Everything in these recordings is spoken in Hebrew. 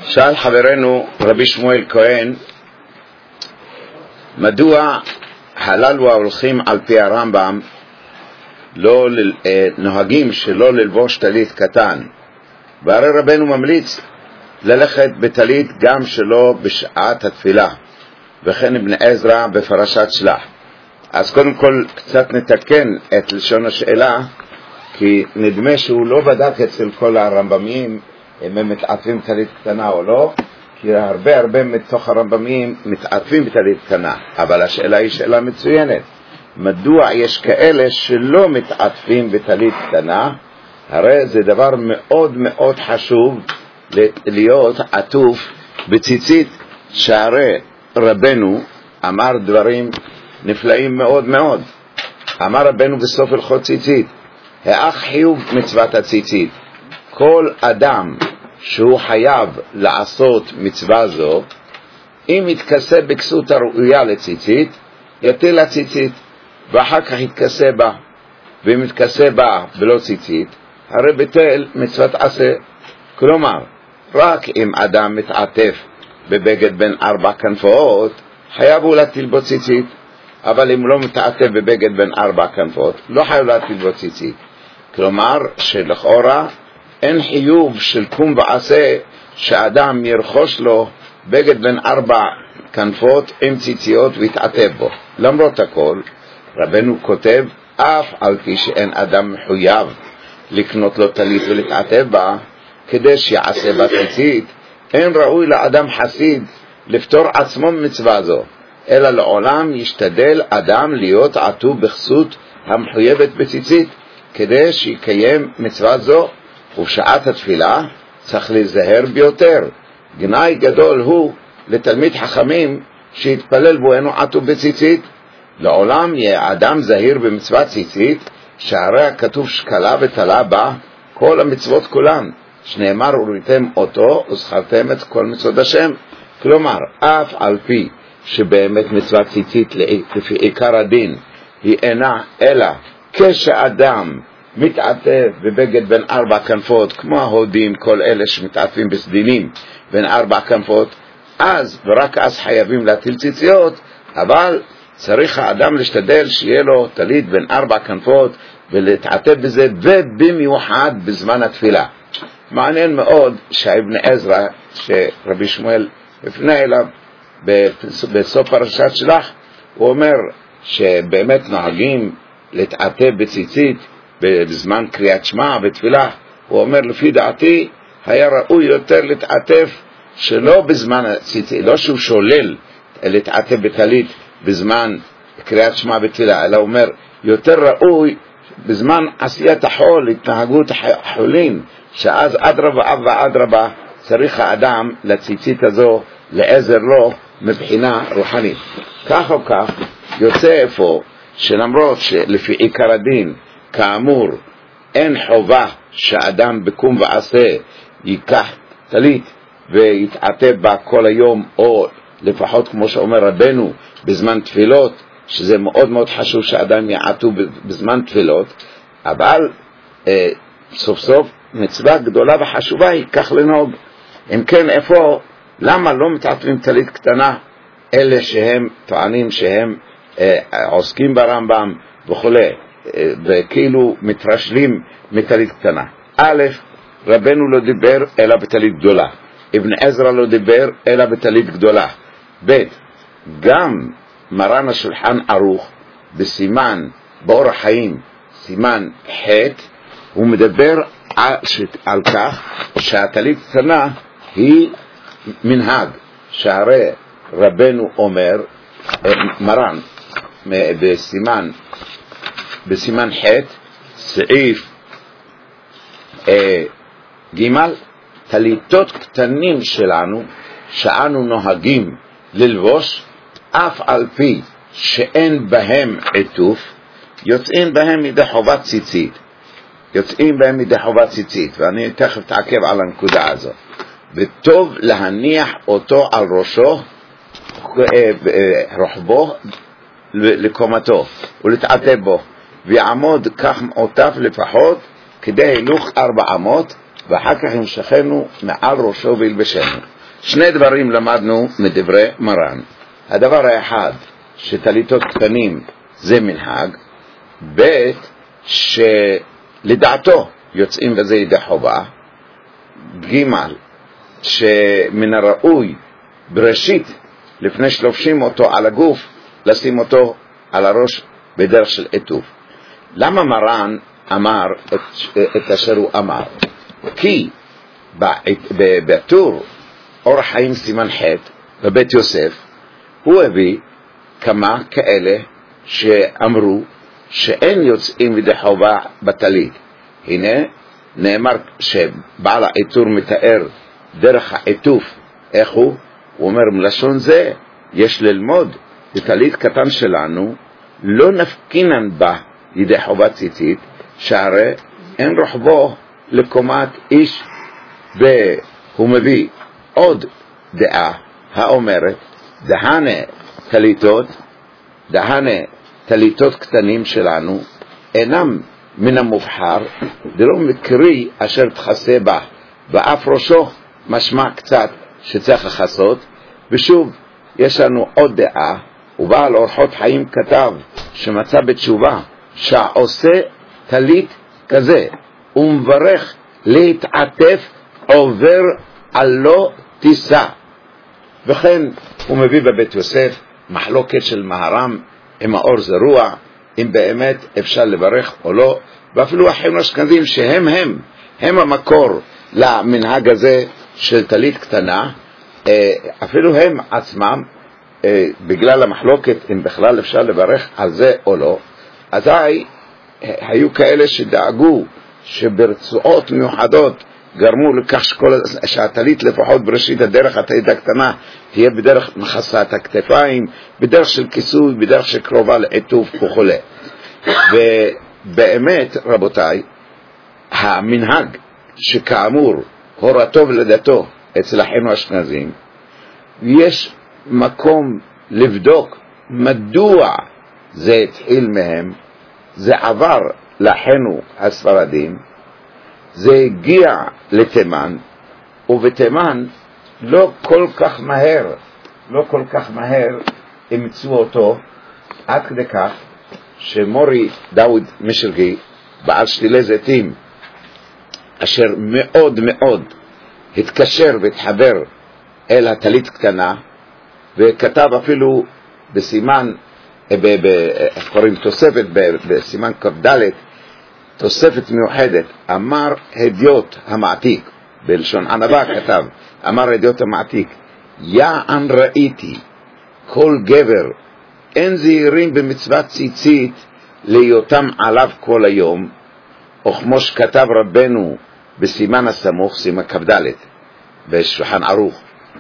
שאל חברנו רבי שמואל כהן, מדוע הללו ההולכים על פי הרמב"ם לא נוהגים שלא ללבוש טלית קטן, והרי רבנו ממליץ ללכת בטלית גם שלא בשעת התפילה, וכן אבן עזרא בפרשת שלח. אז קודם כל קצת נתקן את לשון השאלה, כי נדמה שהוא לא בדק אצל כל הרמב"מים אם הם מתעטפים טלית קטנה או לא, כי הרבה מתוך הרמב"מים מתעטפים בטלית קטנה. אבל השאלה היא שאלה מצוינת, מדוע יש כאלה שלא מתעטפים בטלית קטנה? הרי זה דבר מאוד מאוד חשוב להיות עטוף בציצית, שהרי רבנו אמר דברים נפלאים מאוד מאוד. אמר רבנו בסוף הלכות ציצית, האח חיוב מצוות הציצית, כל אדם שהוא חייב לעשות מצווה זו, אם יתכסה בכסות הראויה לציצית, יטיל הציצית ואחר כך יתכסה בה, ואם יתכסה בה בלא ציצית, הרי בטל מצוות עשה. כלומר, רק אם אדם מתעטף בבגד בין 4 כנפות, חייב הוא להטיל בו ציצית, אבל אם לא מתעטף בבגד בין 4 כנפות, לא חייב להטיל בו ציצית. כלומר, שלכאורה אין חיוב של קום ועשה שאדם ירכוש לו בגד בין 4 כנפות עם ציציות ויתעטף בו. למרות הכל, רבנו כותב, אף על פי שאין אדם מחויב לקנות לו טלית ולהתעטף בה, כדי שיעשה בה ציצית, אין ראוי לאדם חסיד לפתור עצמו מצווה זו, אלא לעולם ישתדל אדם להיות עטוף בכסות המחויבת בציצית, כדי שיקיים מצווה זו, ובשעת התפילה צריך להיזהר ביותר. גנאי גדול הוא לתלמיד חכמים שיתפלל בו אינו עטוף בציצית. לעולם יהיה אדם זהיר במצוות ציצית, שהרי הכתוב שקלה ותלה בה כל המצוות כולן, שנאמר וראיתם אותו וזכרתם את כל מצוות השם. כלומר, אף על פי שבאמת מצוות ציצית לפי עיקר הדין היא אינה אלא כשאדם מתעטף בבגד בין 4 כנפות, כמו ההודים, כל אלה שמתעטפים בסדינים בין 4 כנפות, אז ורק אז חייבים להטיל ציציות, אבל צריך האדם להשתדל שיהיה לו טלית בין 4 כנפות ולהתעטף בזה, ובמיוחד בזמן התפילה. מעניין מאוד שאבן עזרא, שרבי שמואל הפנה אליו בסוף פרשת שלח, הוא אומר שבאמת נוהגים להתעטף בציצית בזמן קריאת שמע ותפילה. הוא אומר, לפי דעתי היה ראוי יותר להתעטף שלא בזמן הציצית, לא שהוא שולל להתעטף בטלית בזמן קריאת שמע ותפילה, אלא אומר יותר ראוי בזמן עשיית החול, התנהגות החולין, שאז אדרבה צריך האדם לציצית הזו לעזר לו מבחינה רוחנית. כך או כך יוצא אפוא שלמרות שלפי עיקר הדין כאמור אין חובה שאדם בקום ועשה ייקח טלית ויתעטף בה כל היום, או לפחות כמו שאומר רבנו בזמן תפילות, שזה מאוד מאוד חשוב שאדם יעטוף בזמן תפילות, אבל סוף סוף מצווה גדולה וחשובה היא כך לנהוג. אם כן, איפה, למה לא מתעטפים טלית קטנה אלה שהם טוענים שהם עוסקים ברמב"ם וכולי, וכאילו מתרשלים מטלית קטנה? א', רבנו לא דיבר אלא בטלית גדולה, אבן עזרא לא דיבר אלא בטלית גדולה. ב', גם מרן השולחן ערוך בסימן באור החיים סימן ח' הוא מדבר על כך שהטלית קטנה היא מנהג, שהרי רבנו אומר, מרן בסימן ח' סעיף ג', טליתות קטנים שלנו שאנו נוהגים ללבוש, אף על פי שאין בהם עטוף, יוצאים בהם מדי חובת ציצית, ואני תכף תעכב על הנקודה הזו. וטוב להניח אותו על ראשו, רוחבו לקומתו, ולהתעטף בו, ויעמוד כך מעוטף לפחות כדי הילוך 4 אמות, ואחר כך ימשכנו מעל ראשו וילבשנו. שני דברים למדנו מדברי מרן. הדבר האחד, שטליתות קטנים זה מנהג, ב' שלדעתו יוצאים בזה ידי חובה, ג' שמן הראוי בראשית לפני שלובשים אותו על הגוף לשים אותו על הראש בדרך של עטוף. למה מרן אמר את אשר הוא אמר? כי בטור אורח חיים סימן ח' בבית יוסף הוא הביא כמה כאלה שאמרו שאין יוצאים בידי חובה בטלית. הנה נאמר שבעל העיטור מתאר דרך העיטוף איך הוא אומר מלשון זה יש ללמוד בטלית קטן שלנו לא נפקינן בה ידי חובה ציצית שהרי אין רוחבו לקומת איש. והוא מביא עוד דעה האומרת דהנה טליתות קטנים שלנו אינם מן המובחר דלא מקרי אשר תחסה בה ואף ראשו משמע קצת שצריך לחסות. ושוב יש לנו עוד דעה, ובעל אורחות חיים כתב שמצא בתשובה שעושה טלית כזה ומברך להתעטף עובר על לא תיסע. וכן הוא מביא בבית יוסף מחלוקת של מהר"ם עם האור זרוע אם באמת אפשר לברך או לא, ואפילו אחים אשכנזים שהם המקור למנהג הזה של טלית קטנה, אפילו הם עצמם בגלל המחלוקת אם בכלל אפשר לברך על זה או לא, אזי היו כאלה שדאגו שברצועות מיוחדות גרמו לכך שהטלית לפחות בראשית הדרך הטלית הקטנה תהיה בדרך מכסת הכתפיים, בדרך של כיסוי, בדרך שקרובה לעיטוף וכו'. ובאמת רבותיי, המנהג שכאמור הורתו ולדתו אצל אחינו האשכנזים, יש מקום לבדוק מדוע זה התחיל מהם, זה עבר לאחינו הספרדים, זה הגיע לתימן, ובתימן לא כל כך מהר אימצו אותו, עד כדי כך שמורי דוד משלגי, בעל שתילי זיתים, אשר מאוד מאוד התקשר והתחבר אל הטלית קטנה, וכתב אפילו בסימן, איך קוראים תוספת, בסימן כ"ד, תוספת מיוחדת, אמר הדיוט המעתיק, בלשון ענבה כתב, אמר הדיוט המעתיק, יען ראיתי כל גבר אין זהירים במצוות ציצית להיותם עליו כל היום, או כמו שכתב רבנו בסימן הסמוך, סימן כ"ד בשולחן ערוך,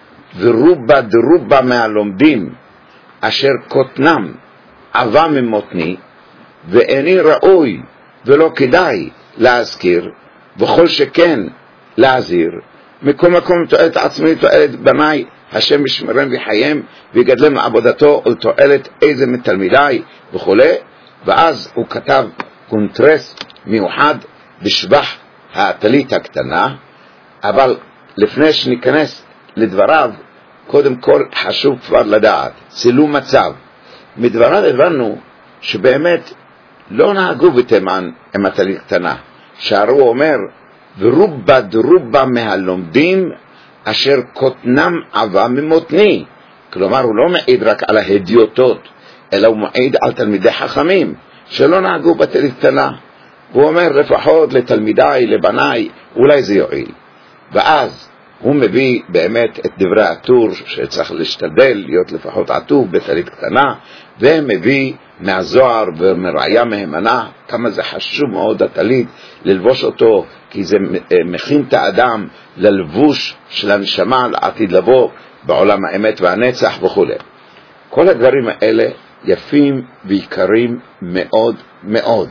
ורובה דרובה מהלומדים אשר קוטנם עבה ממותני, ואיני ראוי ולא כדאי להזכיר, וכל שכן להזהיר, מכל מקום תועלת עצמי תועלת בניי, השם ישמרם וחיים ויגדלם לעבודתו ולתועלת איזה מתלמידיי וכו'. ואז הוא כתב קונטרס מיוחד בשבח הטלית הקטנה. אבל לפני שניכנס לדבריו, קודם כל חשוב כבר לדעת צילום מצב. מדבריו הבנו שבאמת לא נהגו בתימן עם הטלית קטנה, שהרי הוא אומר ורובה דרובה מהלומדים אשר קוטנם עבה ממותני, כלומר הוא לא מעיד רק על ההדיוטות, אלא הוא מעיד על תלמידי חכמים שלא נהגו בטלית קטנה. הוא אומר לפחות לתלמידיי, לבניי, אולי זה יועיל. ואז הוא מביא באמת את דברי הטור שצריך להשתדל להיות לפחות עטוף בטלית קטנה, ומביא מהזוהר ומראיה מהימנה כמה זה חשוב מאוד הטלית ללבוש אותו, כי זה מכין את האדם ללבוש של הנשמה לעתיד לבוא בעולם האמת והנצח וכו'. כל הדברים האלה יפים ויקרים מאוד מאוד,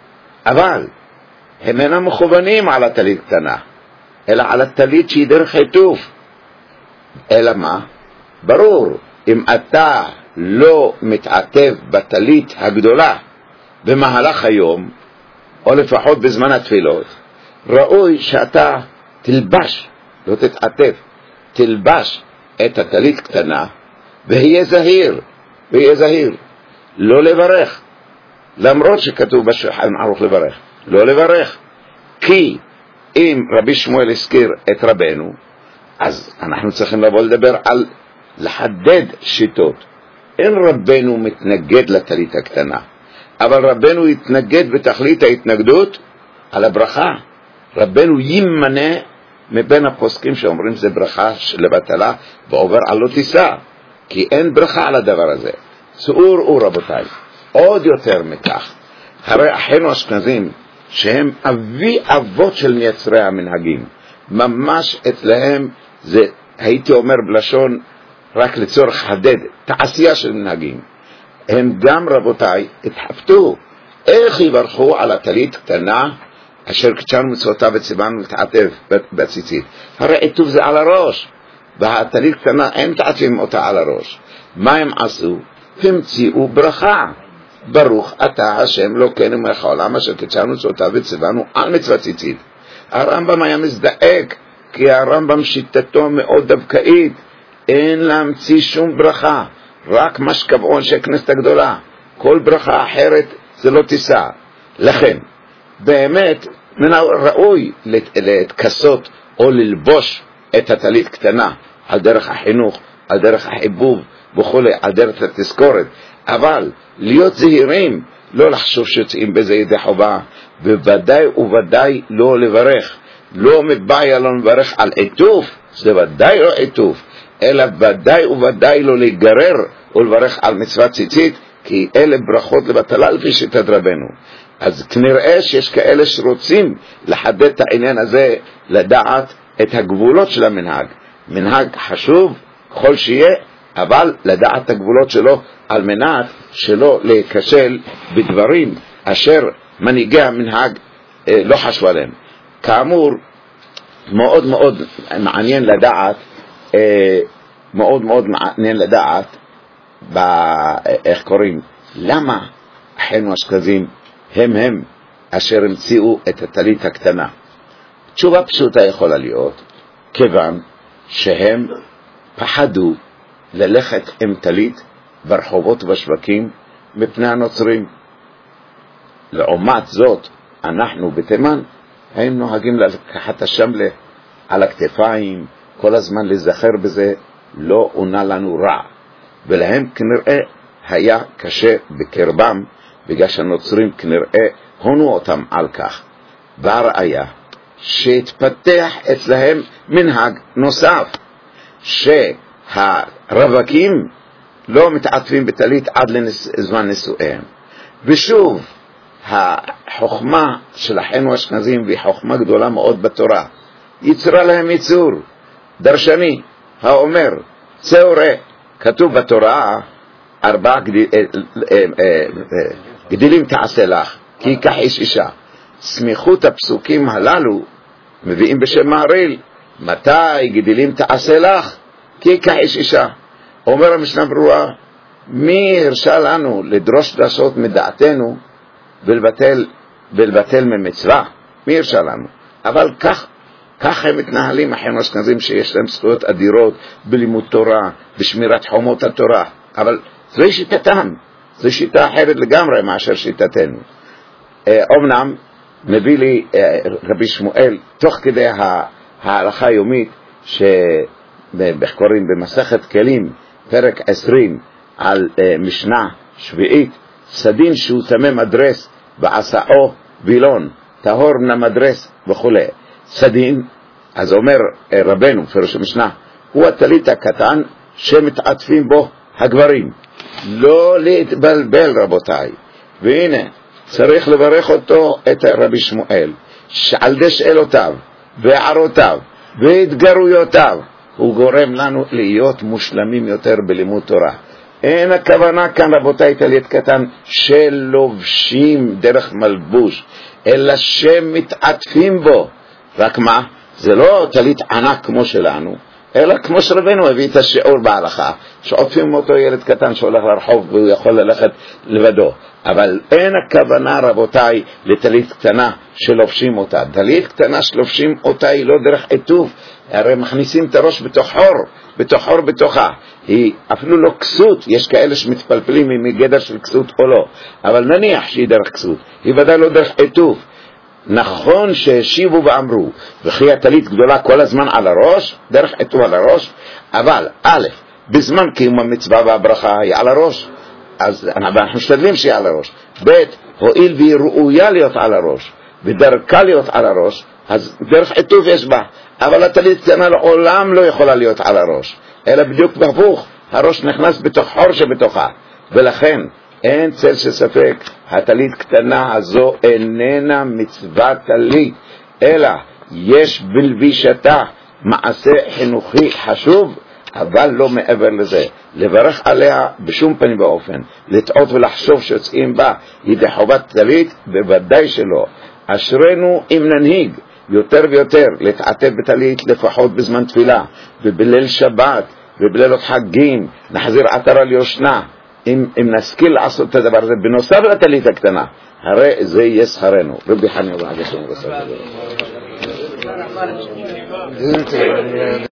אבל הם אינם מכוונים על הטלית קטנה, אלא על הטלית שהיא דרך עיטוף. אלא מה? ברור, אם אתה לא מתעטף בטלית הגדולה במהלך היום, או לפחות בזמן התפילות, ראוי שאתה תלבש, לא תתעטף תלבש את הטלית קטנה, והיה זהיר, לא לברך, למרות שכתוב בשולחן ערוך לברך, לא לברך, כי אם רבי שמואל הזכיר את רבנו, אז אנחנו צריכים לבוא לדבר על לחדד שיטות. אין רבנו מתנגד לטלית הקטנה, אבל רבנו יתנגד בתכלית ההתנגדות על הברכה. רבנו ימנה מבין הפוסקים שאומרים זה ברכה לבטלה ועובר על לא תישא, כי אין ברכה על הדבר הזה. צאו רבותיי, עוד יותר מכך, הרי אחינו אשכנזים שהם אבי אבות של מייצרי המנהגים, ממש אצלהם זה, הייתי אומר בלשון רק לצורך חדד, תעשייה של מנהגים. הם גם רבותיי התחפטו איך יברכו על הטלית קטנה אשר קדשנו מצוותיו וציוונו לתעטף בציצית. הרי עיטוף זה על הראש, והטלית קטנה אין תעטפים אותה על הראש. מה הם עשו? המציאו ברכה, ברוך אתה השם אלוקינו מלך העולם אשר קדשנו מצוותיו וציוונו על מצוות ציצית. הרמב"ם היה מזדעק, כי הרמב"ם שיטתו מאוד דווקאית, אין להמציא שום ברכה, רק מה שקבעו אנשי הכנסת הגדולה, כל ברכה אחרת זה לא תישא. לכן באמת מן ראוי להתכסות או ללבוש את הטלית קטנה על דרך החינוך, על דרך החיבוב וכו', על דרך התזכורת, אבל להיות זהירים, לא לחשוב שיוצאים בזה ידי חובה, וודאי וודאי לא לברך. לא מבעיה לא מברך על עיטוף, זה ודאי לא עיטוף, אלא ודאי וודאי לא להיגרר ולברך על מצוות ציצית, כי אלה ברכות לבטלה לפי שיטת רבנו. אז כנראה שיש כאלה שרוצים לחדד את העניין הזה, לדעת את הגבולות של המנהג. מנהג חשוב ככל שיהיה, אבל לדעת את הגבולות שלו על מנת שלא להיכשל בדברים אשר מנהיגי המנהג לא חשבו עליהם. כאמור, מאוד מאוד מעניין לדעת, איך קוראים, למה אחינו אשכנזים הם אשר המציאו את הטלית הקטנה. תשובה פשוטה יכולה להיות, כיוון שהם פחדו ללכת עם טלית ברחובות ובשווקים מפני הנוצרים. לעומת זאת, אנחנו בתימן היינו נוהגים לקחת השמלה על הכתפיים, כל הזמן להיזכר בזה, לא עונה לנו רע. ולהם כנראה היה קשה בקרבם, בגלל שהנוצרים כנראה הונו אותם על כך. והראיה שהתפתח אצלהם מנהג נוסף, שהרווקים לא מתעטפים בטלית עד לזמן נישואיהם. ושוב, החוכמה של אחינו אשכנזים והיא חוכמה גדולה מאוד בתורה, יצרה להם יצור דרשני האומר צאורה, כתוב בתורה 4 גדילים תעשה לך כי ייקח איש אישה. סמיכות הפסוקים הללו מביאים בשם מהריל, מתי גדילים תעשה לך כי ייקח איש אישה. אומר המשנה ברורה, מי הרשה לנו לדרוש דרשות מדעתנו ולבטל ממצווה? מי הרשה לנו? אבל כך הם מתנהלים אחינו אשכנזים, שיש להם זכויות אדירות בלימוד תורה, בשמירת חומות התורה, אבל זוהי שיטתם, זו שיטה אחרת לגמרי מאשר שיטתנו. אמנם מביא לי רבי שמואל תוך כדי ההלכה היומית שקוראים במסכת כלים פרק 20 על משנה שביעית, סדין שהוא תמה מדרס ועשאו וילון טהור מן המדרס וכו'. סדין, אז אומר רבנו פירוש המשנה, הוא הטלית הקטן שמתעטפים בו הגברים. לא להתבלבל רבותיי. והנה צריך לברך אותו את רבי שמואל שעל די שאלותיו והערותיו והתגרויותיו הוא גורם לנו להיות מושלמים יותר בלימוד תורה. אין הכוונה כאן רבותיי טלית קטן שלובשים דרך מלבוש, אלא שמתעטפים בו. רק מה? זה לא טלית ענק כמו שלנו, אלא כמו שרבנו הביא את השיעור בהלכה, שעוטפים אותו ילד קטן שהולך לרחוב והוא יכול ללכת לבדו. אבל אין הכוונה, רבותיי, לטלית קטנה שלובשים אותה. טלית קטנה שלובשים אותה היא לא דרך עיטוף, הרי מכניסים את הראש בתוך חור בתוכה. היא אפילו לא כסות, יש כאלה שמתפלפלים אם היא גדר של כסות או לא, אבל נניח שהיא דרך כסות, היא ודאי לא דרך עיטוף. נכון שהשיבו ואמרו, וכי הטלית גדולה כל הזמן על הראש, דרך עיטוף על הראש, אבל א', בזמן קיום המצווה והברכה היא על הראש, אז אנחנו משתדלים שהיא על הראש. ב', הואיל והיא ראויה להיות על הראש, ודרכה להיות על הראש, אז דרך עיטוף יש בה, אבל הטלית קטנה לעולם לא יכולה להיות על הראש, אלא בדיוק בהפוך, הראש נכנס בתוך חור שבתוכה, ולכן אין צל של ספק, הטלית קטנה הזו איננה מצווה טלית, אלא יש בלבישתה מעשה חינוכי חשוב, אבל לא מעבר לזה. לברך עליה בשום פנים באופן, לטעות ולחשוב שיוצאים בה ידי חובת טלית, בוודאי שלא. אשרנו אם ננהיג יותר ויותר להתעטף בטלית, לפחות בזמן תפילה ובליל שבת ובלילות חגים, נחזיר עטרה ליושנה. אם נשכיל לעשות את הדבר הזה בנוסף לטלית הקטנה, הרי זה יהיה שכרנו. רבי חנין